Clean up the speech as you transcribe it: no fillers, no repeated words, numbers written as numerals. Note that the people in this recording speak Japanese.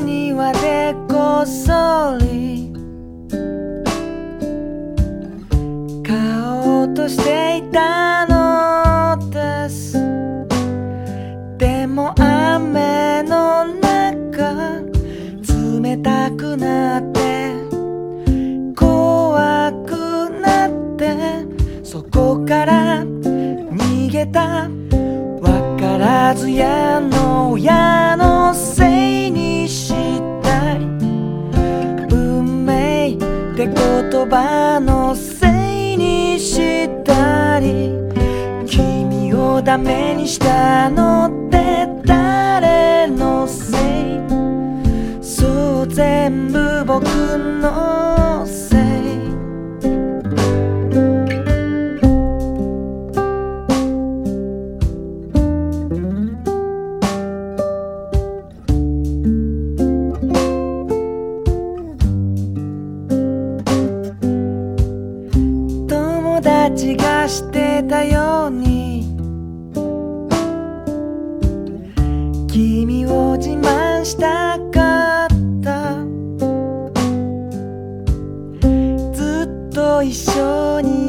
庭でこっそり買おうとしていたのです。でも雨の中冷たくなって怖くなってそこから逃げた。わからずやの親のせいにしたり運命って言葉のせいにしたり君をダメにしたのって誰のせい？そう全部僕のせい。友達がしてたように君を自慢したかった。ずっと一緒に